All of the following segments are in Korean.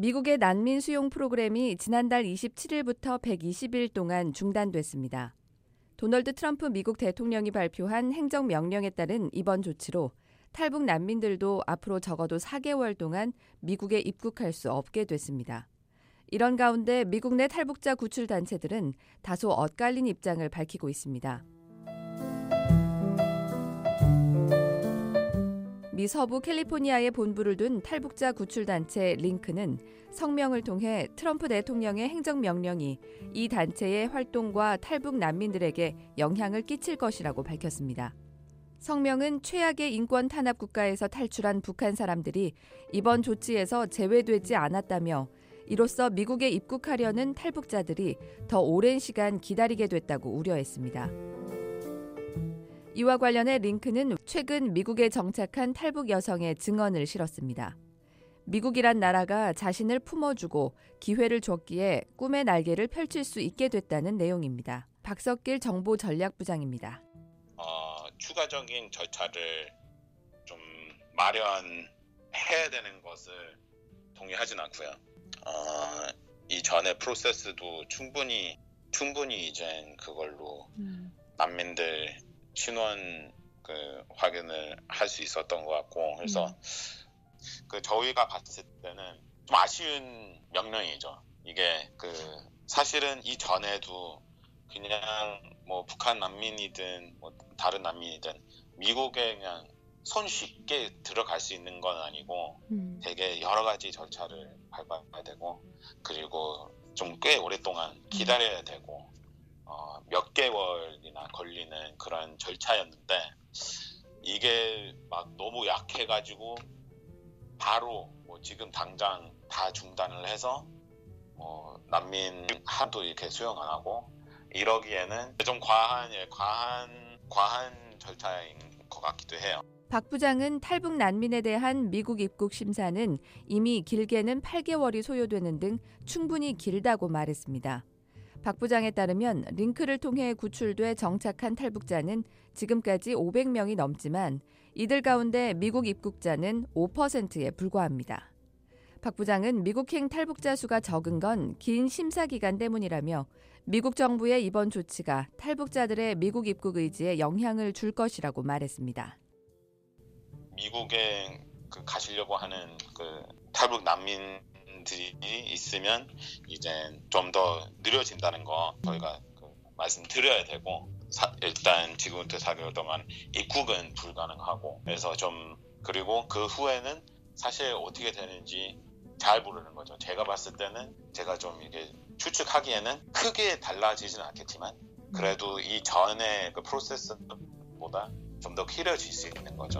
미국의 난민 수용 프로그램이 지난달 27일부터 120일 동안 중단됐습니다. 도널드 트럼프 미국 대통령이 발표한 행정명령에 따른 이번 조치로 탈북 난민들도 앞으로 적어도 4개월 동안 미국에 입국할 수 없게 됐습니다. 이런 가운데 미국 내 탈북자 구출 단체들은 다소 엇갈린 입장을 밝히고 있습니다. 미 서부 캘리포니아에 본부를 둔 탈북자 구출단체 링크는 성명을 통해 트럼프 대통령의 행정명령이 이 단체의 활동과 탈북 난민들에게 영향을 끼칠 것이라고 밝혔습니다. 성명은 최악의 인권 탄압 국가에서 탈출한 북한 사람들이 이번 조치에서 제외되지 않았다며 이로써 미국에 입국하려는 탈북자들이 더 오랜 시간 기다리게 됐다고 우려했습니다. 이와 관련해 링크는 최근 미국에 정착한 탈북 여성의 증언을 실었습니다. 미국이란 나라가 자신을 품어주고 기회를 줬기에 꿈의 날개를 펼칠 수 있게 됐다는 내용입니다. 박석길 정보전략부장입니다. 추가적인 절차를 좀 마련해야 되는 것을 동의하진 않고요. 이전의 프로세스도 충분히 이제 그걸로 난민들 신원 확인을 할 수 있었던 것 같고, 그래서 저희가 봤을 때는 좀 아쉬운 명령이죠. 이게 사실은 이 전에도 그냥 뭐 북한 난민이든 뭐 다른 난민이든 미국에 그냥 손쉽게 들어갈 수 있는 건 아니고 되게 여러 가지 절차를 밟아야 되고, 그리고 좀 꽤 오랫동안 기다려야 되고 몇 개월이나 걸리는 그런 절차였는데, 이게 막 너무 약해가지고 바로 뭐 지금 당장 다 중단을 해서 난민 하도 이렇게 수용 안 하고 이러기에는 좀 과한 절차인 것 같기도 해요. 박 부장은 탈북 난민에 대한 미국 입국 심사는 이미 길게는 8개월이 소요되는 등 충분히 길다고 말했습니다. 박 부장에 따르면 링크를 통해 구출돼 정착한 탈북자는 지금까지 500명이 넘지만 이들 가운데 미국 입국자는 5%에 불과합니다. 박 부장은 미국행 탈북자 수가 적은 건 긴 심사 기간 때문이라며 미국 정부의 이번 조치가 탈북자들의 미국 입국 의지에 영향을 줄 것이라고 말했습니다. 미국에 가시려고 하는 탈북 난민들이 있으면 이제 좀 더 느려진다는 거 저희가 말씀드려야 되고, 일단 지금부터 4개월 동안 입국은 불가능하고, 그래서 그리고 그 후에는 사실 어떻게 되는지 잘 모르는 거죠. 제가 봤을 때는 제가 좀 이게 추측하기에는 크게 달라지지는 않겠지만 그래도 이 전의 프로세스보다 좀 더 길어질 수 있는 거죠.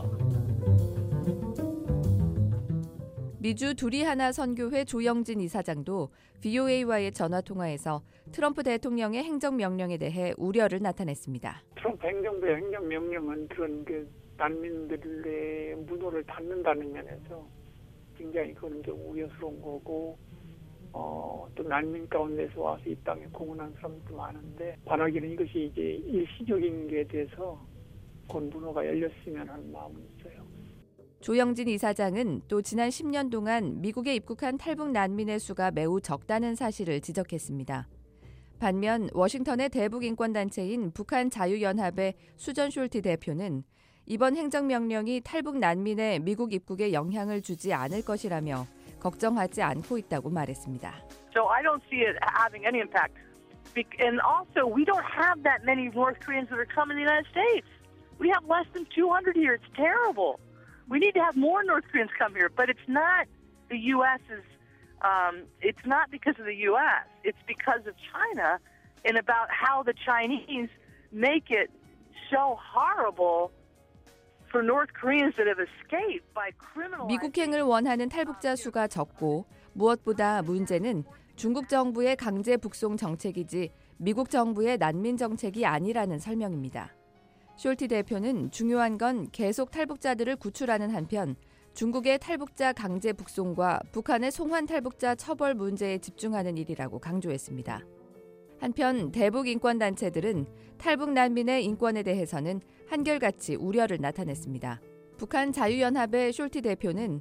미주 두리하나 선교회 조영진 이사장도 VOA와의 전화통화에서 트럼프 대통령의 행정명령에 대해 우려를 나타냈습니다. 트럼프 행정부의 행정명령은 그런 난민들의 문호를 닫는다는 면에서 굉장히 그건 좀 우려스러운 거고, 또 난민 가운데서 와서 이 땅에 공헌한 사람도 많은데 바라기는 이것이 이제 일시적인 게 돼서 곧 문호가 열렸으면 하는 마음은 있어요. 조영진 이사장은 또 지난 10년 동안 미국에 입국한 탈북 난민의 수가 매우 적다는 사실을 지적했습니다. 반면 워싱턴의 대북 인권단체인 북한 자유연합의 수전 숄티 대표는 이번 행정명령이 탈북 난민의 미국 입국에 영향을 주지 않을 것이라며 걱정하지 않고 있다고 말했습니다. So I don't see it having any impact. And also, we don't have that many North Koreans that are coming to the United States. We have less than 200 here. It's terrible. We need to have more North Koreans come here, but it's not the U.S.'s. It's not because of the U.S. It's because of China, and about how the Chinese make it so horrible for North Koreans that have escaped by criminalizing. 미국행을 원하는 탈북자 수가 적고 무엇보다 문제는 중국 정부의 강제 북송 정책이지 미국 정부의 난민 정책이 아니라는 설명입니다. 숄티 대표는 중요한 건 계속 탈북자들을 구출하는 한편 중국의 탈북자 강제 북송과 북한의 송환 탈북자 처벌 문제에 집중하는 일이라고 강조했습니다. 한편 대북 인권단체들은 탈북 난민의 인권에 대해서는 한결같이 우려를 나타냈습니다. 북한 자유연합의 숄티 대표는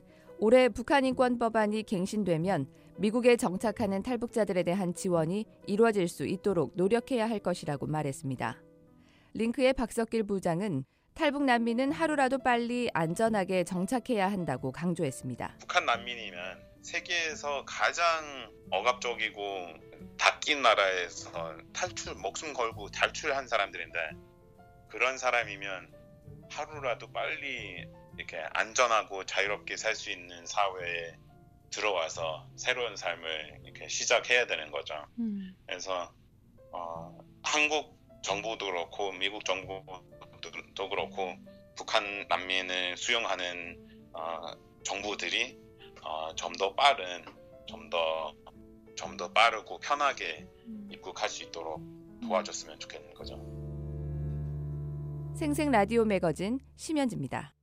올해 북한 인권 법안이 갱신되면 미국에 정착하는 탈북자들에 대한 지원이 이루어질 수 있도록 노력해야 할 것이라고 말했습니다. 링크의 박석길 부장은 탈북 난민은 하루라도 빨리 안전하게 정착해야 한다고 강조했습니다. 북한 난민이면 세계에서 가장 억압적이고 닫힌 나라에서 목숨 걸고 탈출한 사람들인데 그런 사람이면 하루라도 빨리 이렇게 안전하고 자유롭게 살 수 있는 사회에 들어와서 새로운 삶을 이렇게 시작해야 되는 거죠. 그래서 한국 정부도 그렇고 미국 정부도 그렇고 북한 난민을 수용하는 정부들이 좀 더 빠른, 좀 더 빠르고 편하게 입국할 수 있도록 도와줬으면 좋겠는 거죠. 생생 라디오 매거진 심현지입니다.